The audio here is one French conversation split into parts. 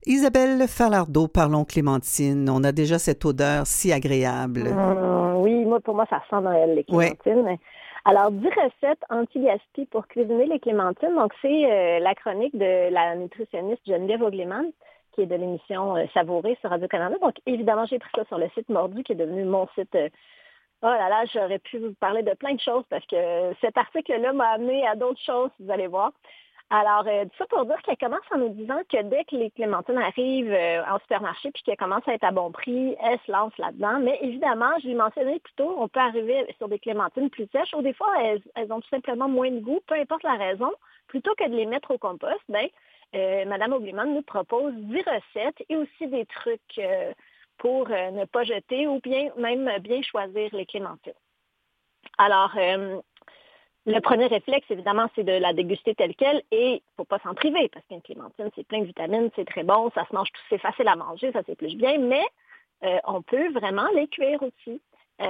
Isabelle Falardeau, parlons clémentine. On a déjà cette odeur si agréable. Oui, pour moi, ça sent Noël, les Oui. clémentines. Alors, 10 recettes anti-gaspi pour cuisiner les clémentines. Donc, c'est la chronique de la nutritionniste Geneviève Ogleman, qui est de l'émission Savourer sur Radio-Canada. Donc, évidemment, j'ai pris ça sur le site Mordu, qui est devenu mon site. Oh là là, j'aurais pu vous parler de plein de choses parce que cet article-là m'a amené à d'autres choses, vous allez voir. Alors, tout ça pour dire qu'elle commence en nous disant que dès que les clémentines arrivent en supermarché puis qu'elles commencent à être à bon prix, elle se lance là-dedans. Mais évidemment, je l'ai mentionné plus tôt, on peut arriver sur des clémentines plus sèches ou des fois, elles ont tout simplement moins de goût, peu importe la raison. Plutôt que de les mettre au compost, Mme Ogleman nous propose 10 recettes et aussi des trucs pour ne pas jeter ou bien même bien choisir les clémentines. Alors, le premier réflexe, évidemment, c'est de la déguster telle qu'elle et il ne faut pas s'en priver parce qu'une clémentine, c'est plein de vitamines, c'est très bon, ça se mange tout, c'est facile à manger, ça s'épluche bien, mais on peut vraiment les cuire aussi.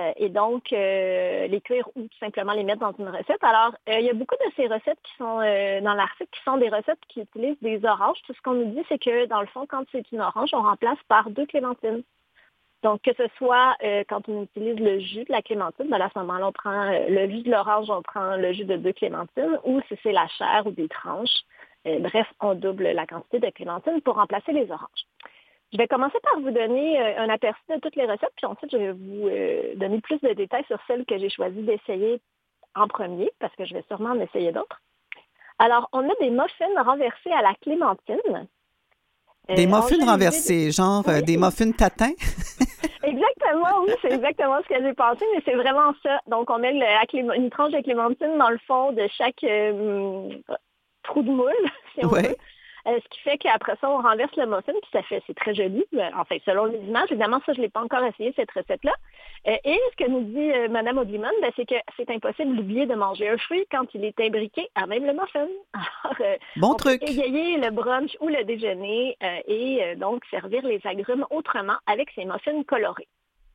Les cuire ou tout simplement les mettre dans une recette. Alors, il y a beaucoup de ces recettes qui sont dans l'article qui sont des recettes qui utilisent des oranges. Tout ce qu'on nous dit, c'est que dans le fond, quand c'est une orange, on remplace par 2 clémentines. Donc, que ce soit quand on utilise le jus de la clémentine, à ce moment-là, on prend le jus de l'orange, on prend le jus de 2 clémentines, ou si c'est la chair ou des tranches. Bref, on double la quantité de clémentine pour remplacer les oranges. Je vais commencer par vous donner un aperçu de toutes les recettes, puis ensuite, je vais vous donner plus de détails sur celles que j'ai choisi d'essayer en premier, parce que je vais sûrement en essayer d'autres. Alors, on a des muffins renversés à la clémentine. Des muffins Enjolivés renversés, genre Oui, des muffins tatins. exactement, oui, c'est exactement ce que j'ai pensé, mais c'est vraiment ça. Donc, on met une tranche de clémentine dans le fond de chaque trou de moule, si on veut. Oui. Ce qui fait qu'après ça, on renverse le muffin, puis c'est très joli. Enfin, selon les images, évidemment, ça, je ne l'ai pas encore essayé, cette recette-là. Et ce que nous dit Mme Ogleman, c'est que c'est impossible d'oublier de manger un fruit quand il est imbriqué à même le muffin. Alors, Bon on peut truc. égayer le brunch ou le déjeuner donc servir les agrumes autrement avec ces muffins colorés.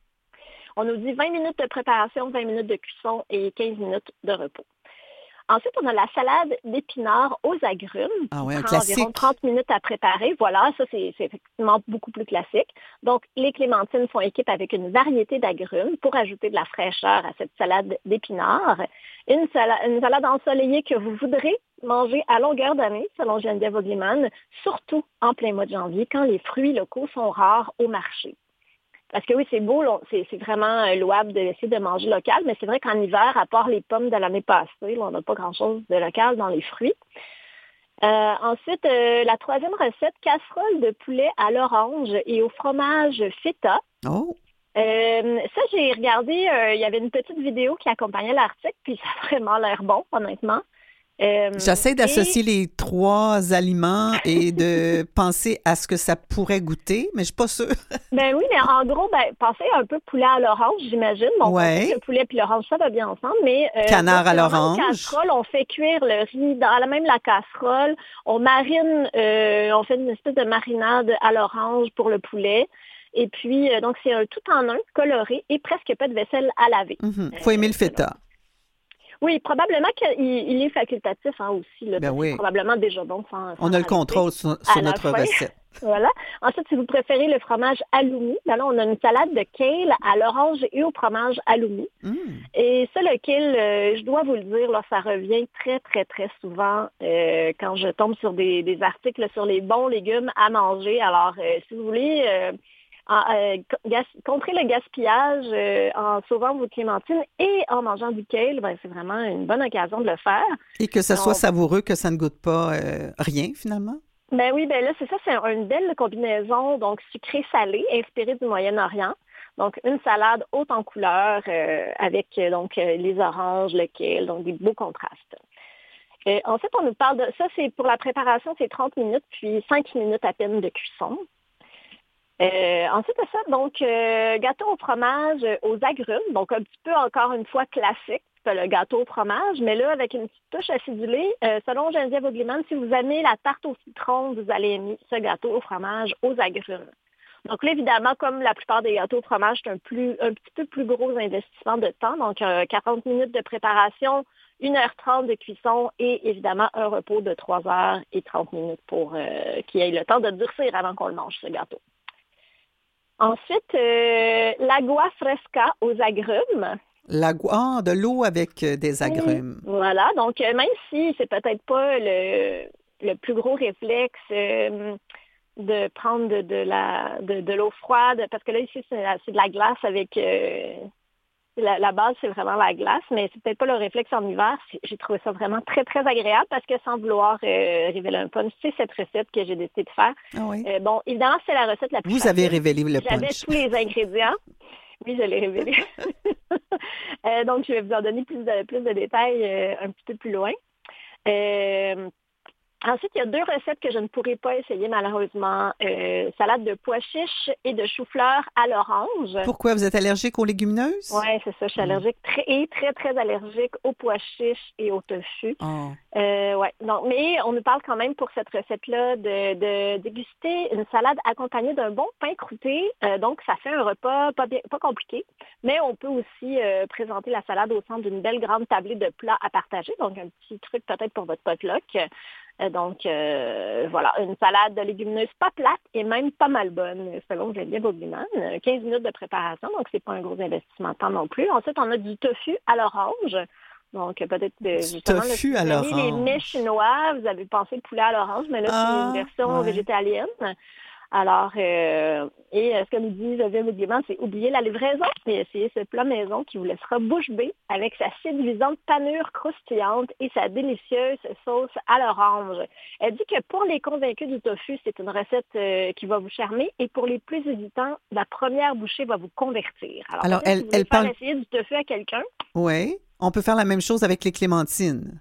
On nous dit 20 minutes de préparation, 20 minutes de cuisson et 15 minutes de repos. Ensuite, on a la salade d'épinards aux agrumes Ah qui oui, un prend environ classique. 30 minutes à préparer. Voilà, ça, c'est effectivement beaucoup plus classique. Donc, les clémentines font équipe avec une variété d'agrumes pour ajouter de la fraîcheur à cette salade d'épinards. Une salade ensoleillée que vous voudrez manger à longueur d'année, selon Geneviève Ogleman, surtout en plein mois de janvier, quand les fruits locaux sont rares au marché. Parce que oui, c'est beau, c'est vraiment louable d'essayer de manger local, mais c'est vrai qu'en hiver, à part les pommes de l'année passée, là, on n'a pas grand-chose de local dans les fruits. Ensuite, la troisième recette, casserole de poulet à l'orange et au fromage feta. Oh. Ça, j'ai regardé, il y avait une petite vidéo qui accompagnait l'article, puis ça a vraiment l'air bon, honnêtement. J'essaie Et d'associer les trois aliments et de penser à ce que ça pourrait goûter, mais je suis pas sûre. Ben oui, mais en gros, pensez un peu poulet à l'orange, j'imagine. Donc, on sait que Ouais. le poulet et l'orange, ça va bien ensemble, mais là, Canard à c'est vraiment une l'orange. casserole. On fait cuire le riz dans même la casserole. On marine, on fait une espèce de marinade à l'orange pour le poulet. Et puis, donc, c'est un tout en un, coloré et presque pas de vaisselle à laver. Faut aimer le Selon. feta. Oui, probablement qu'il est facultatif aussi, là, Ben donc c'est oui. probablement déjà bon On sans a le rajouter contrôle sur à la notre fin. recette. Voilà. Ensuite, si vous préférez le fromage halloumi, ben là, on a une salade de kale à l'orange et au fromage halloumi. Mm. Et ça, le kale, je dois vous le dire, là, ça revient très, très, très souvent quand je tombe sur des articles sur les bons légumes à manger. Alors, si vous voulez contrer le gaspillage en sauvant vos clémentines et en mangeant du kale, ben, c'est vraiment une bonne occasion de le faire. Et que ça soit On savoureux, que ça ne goûte pas rien, finalement. Ben oui, ben là, c'est ça, c'est une belle combinaison, donc sucré-salé, inspirée du Moyen-Orient. Donc, une salade haute en couleurs avec les oranges, le kale, donc des beaux contrastes. Ensuite, on nous parle de ça, c'est pour la préparation, c'est 30 minutes, puis 5 minutes à peine de cuisson. Ensuite de ça, donc, gâteau au fromage aux agrumes, donc un petit peu encore une fois classique, le gâteau au fromage, mais là, avec une petite touche acidulée, selon Geneviève Ogleman, si vous aimez la tarte au citron, vous allez aimer ce gâteau au fromage aux agrumes. Donc là, évidemment, comme la plupart des gâteaux au fromage, c'est un petit peu plus gros investissement de temps, donc 40 minutes de préparation, 1h30 de cuisson et évidemment un repos de 3h30 pour qu'il ait le temps de durcir avant qu'on le mange, ce gâteau. Ensuite, l'agua fresca aux agrumes. De l'eau avec des agrumes. Voilà, donc même si c'est peut-être pas le plus gros réflexe de prendre de l'eau froide, parce que là, ici, c'est de la glace avec... la base, c'est vraiment la glace, mais c'est peut-être pas le réflexe en hiver. J'ai trouvé ça vraiment très, très agréable parce que sans vouloir révéler un punch, c'est cette recette que j'ai décidé de faire. Ah oui. Bon, évidemment, c'est la recette la plus Vous facile. avez révélé le punch. J'avais tous les ingrédients. Oui, je l'ai révélé. Donc, je vais vous en donner plus de détails un petit peu plus loin. Ensuite, il y a 2 recettes que je ne pourrai pas essayer malheureusement. Salade de pois chiches et de chou-fleur à l'orange. Pourquoi? Vous êtes allergique aux légumineuses? Oui, c'est ça. Je suis allergique très, très allergique aux pois chiches et au tofu. Oh. Ouais. Donc, mais on nous parle quand même pour cette recette-là de déguster une salade accompagnée d'un bon pain croûté. Donc, ça fait un repas pas compliqué. Mais on peut aussi présenter la salade au centre d'une belle grande tablée de plats à partager. Donc, un petit truc peut-être pour votre potluck. Donc, voilà, une salade de légumineuses pas plate et même pas mal bonne, selon Geneviève Aublyman. 15 minutes de préparation, donc c'est pas un gros investissement de temps non plus. Ensuite, on a du tofu à l'orange. Donc, peut-être justement, tofu là, à si vous aimez les l'orange. mets chinois, vous avez pensé le poulet à l'orange, mais là, c'est une version végétalienne. Alors, ce que nous dit Geneviève Aublyman, c'est oublier la livraison et essayer ce plat maison qui vous laissera bouche bée avec sa séduisante panure croustillante et sa délicieuse sauce à l'orange. Elle dit que pour les convaincus du tofu, c'est une recette qui va vous charmer et pour les plus hésitants, la première bouchée va vous convertir. Alors si vous voulez faire essayer du tofu à quelqu'un. Oui, on peut faire la même chose avec les clémentines.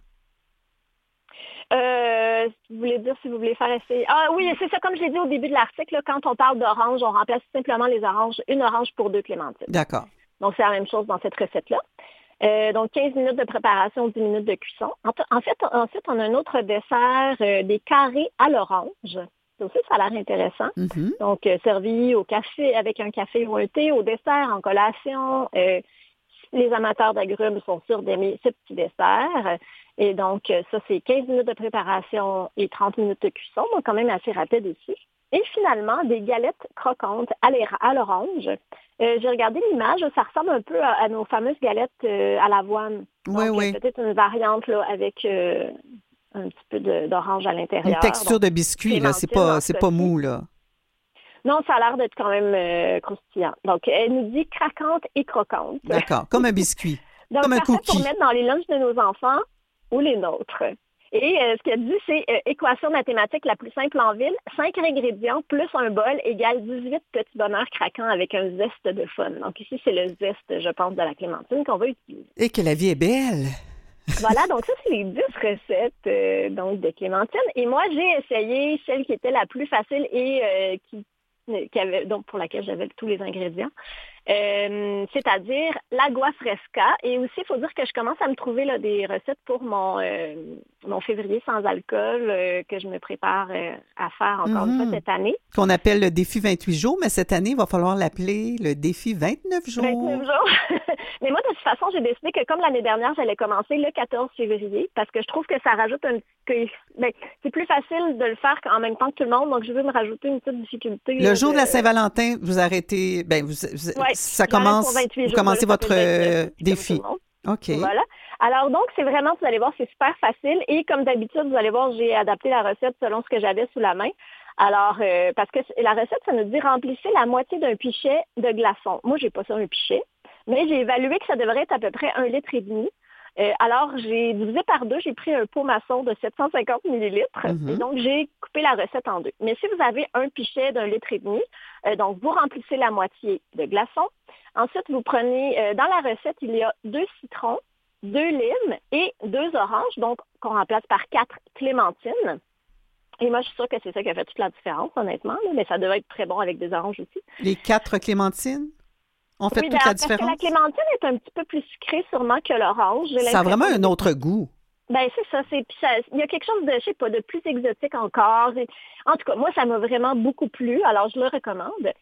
Vous voulez dire si vous voulez faire essayer... Ah oui, c'est ça, comme je l'ai dit au début de l'article, là, quand on parle d'orange, on remplace simplement les oranges, une orange pour 2 clémentines. D'accord. Donc, c'est la même chose dans cette recette-là. Donc, 15 minutes de préparation, 10 minutes de cuisson. En fait, ensuite, on a un autre dessert, des carrés à l'orange. Ça aussi, ça a l'air intéressant. Mm-hmm. Donc, servi au café, avec un café ou un thé, au dessert, en collation. Les amateurs d'agrumes sont sûrs d'aimer ce petit dessert. Et donc, ça, c'est 15 minutes de préparation et 30 minutes de cuisson, donc quand même assez rapide aussi. Et finalement, des galettes croquantes à l'orange. J'ai regardé l'image, ça ressemble un peu à nos fameuses galettes à l'avoine. Oui, donc, oui. Peut-être une variante là, avec un petit peu d'orange à l'intérieur. Une texture de biscuit, là, c'est pas mou, là. Non, ça a l'air d'être quand même croustillant. Donc, elle nous dit craquante et croquante. D'accord, comme un biscuit, donc, comme un cookie. Pour mettre dans les lunchs de nos enfants ou les nôtres. Et ce qu'elle dit, c'est équation mathématique la plus simple en ville. 5 ingrédients plus un bol égale 18 petits bonheurs craquants avec un zeste de fun. Donc ici, c'est le zeste, je pense, de la clémentine qu'on va utiliser. Et que la vie est belle! Voilà, donc ça, c'est les 10 recettes donc de clémentine. Et moi, j'ai essayé celle qui était la plus facile et donc pour laquelle j'avais tous les ingrédients. C'est-à-dire l'agua fresca. Et aussi, il faut dire que je commence à me trouver là, des recettes pour mon février sans alcool que je me prépare à faire encore une fois cette année. Qu'on appelle le défi 28 jours, mais cette année, il va falloir l'appeler le défi 29 jours. 29 jours. Mais moi, de toute façon, j'ai décidé que comme l'année dernière, j'allais commencer le 14 février parce que je trouve que ça rajoute un petit... c'est plus facile de le faire en même temps que tout le monde, donc je veux me rajouter une petite difficulté. Le jour de la Saint-Valentin, vous arrêtez... ça commence... Vous commencez votre défi. OK. Voilà. Alors donc, c'est vraiment, vous allez voir, c'est super facile. Et comme d'habitude, vous allez voir, j'ai adapté la recette selon ce que j'avais sous la main. Alors, parce que la recette, ça nous dit remplissez la moitié d'un pichet de glaçons. Moi, j'ai pas ça un pichet, mais j'ai évalué que ça devrait être à peu près 1,5 litre. Alors, j'ai divisé par 2, j'ai pris un pot maçon de 750 millilitres. Mm-hmm. Et donc, j'ai coupé la recette en 2. Mais si vous avez un pichet d'1,5 litre, donc vous remplissez la moitié de glaçons. Ensuite, vous prenez, dans la recette, il y a 2 citrons, 2 limes et 2 oranges, donc qu'on remplace par 4 clémentines. Et moi, je suis sûre que c'est ça qui a fait toute la différence, honnêtement, là, mais ça devait être très bon avec des oranges aussi. Les 4 clémentines ont fait toute la différence? Parce que la clémentine est un petit peu plus sucrée sûrement que l'orange. Ça a vraiment un autre goût. Ben c'est ça. Il y a quelque chose de, je sais pas, de plus exotique encore. En tout cas, moi, ça m'a vraiment beaucoup plu, alors je le recommande.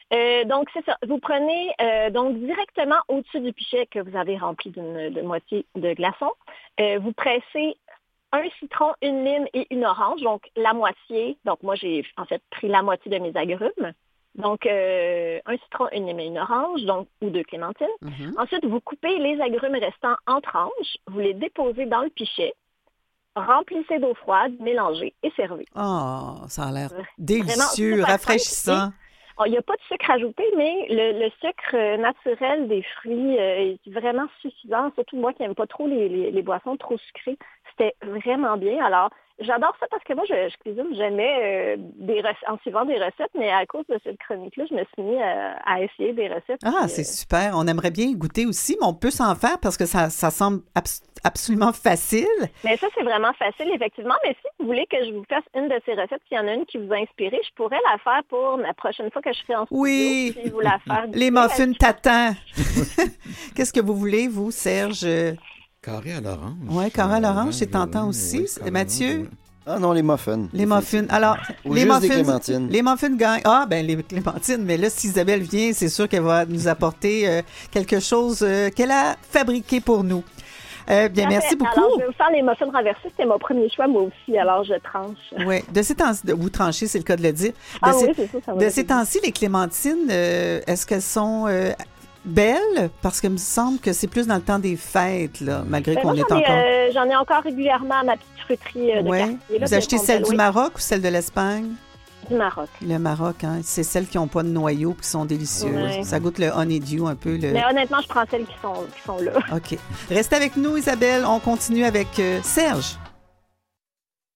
Donc, c'est ça. Vous prenez donc directement au-dessus du pichet que vous avez rempli de moitié de glaçons. Vous pressez un citron, une lime et une orange. Donc, la moitié. Donc, moi, j'ai en fait pris la moitié de mes agrumes. Donc, un citron, une lime et une orange, donc, ou 2 clémentines. Mm-hmm. Ensuite, vous coupez les agrumes restants en tranches. Vous les déposez dans le pichet. Remplissez d'eau froide, mélangez et servez. Oh, ça a l'air délicieux, rafraîchissant. Il n'y a pas de sucre ajouté, mais le sucre naturel des fruits est vraiment suffisant. Surtout moi qui n'aime pas trop les boissons trop sucrées. C'était vraiment bien. Alors, j'adore ça parce que moi, je cuisine jamais en suivant des recettes, mais à cause de cette chronique-là, je me suis mis à essayer des recettes. Ah, c'est super. On aimerait bien y goûter aussi, mais on peut s'en faire parce que ça semble absolument facile. Mais ça, c'est vraiment facile, effectivement. Mais si vous voulez que je vous fasse une de ces recettes, s'il y en a une qui vous a inspiré, je pourrais la faire pour la prochaine fois que je serai en studio. Oui, puis vous la faire les muffins tatin. Qu'est-ce que vous voulez, vous, Serge? Carré à l'orange. Oui, carré à l'orange, c'est tentant aussi. Oui, Mathieu? Oui. Ah non, les muffins. Les muffins. Alors, les muffins. Des clémentines. Les muffins gagnent. Ah, ben les clémentines. Mais là, si Isabelle vient, c'est sûr qu'elle va nous apporter quelque chose qu'elle a fabriqué pour nous. Bien, merci beaucoup. Alors, je vais vous faire les muffins renversés. C'était mon premier choix, moi aussi. Alors, je tranche. Oui. De ces temps-ci, vous tranchez, c'est le cas de le dire. Oui, c'est ça. De ces temps-ci, les clémentines, est-ce qu'elles sont belles? Parce qu'il me semble que c'est plus dans le temps des fêtes, là, malgré qu'on est encore... J'en ai encore régulièrement à ma petite fruiterie de quartier. Là, vous achetez celle du Maroc ou celle de l'Espagne? Du Maroc. Le Maroc, hein? C'est celles qui n'ont pas de noyau et qui sont délicieuses. Ouais. Ça goûte le honeydew un peu. Mais honnêtement, je prends celles qui sont là. OK. Restez avec nous, Isabelle. On continue avec Serge.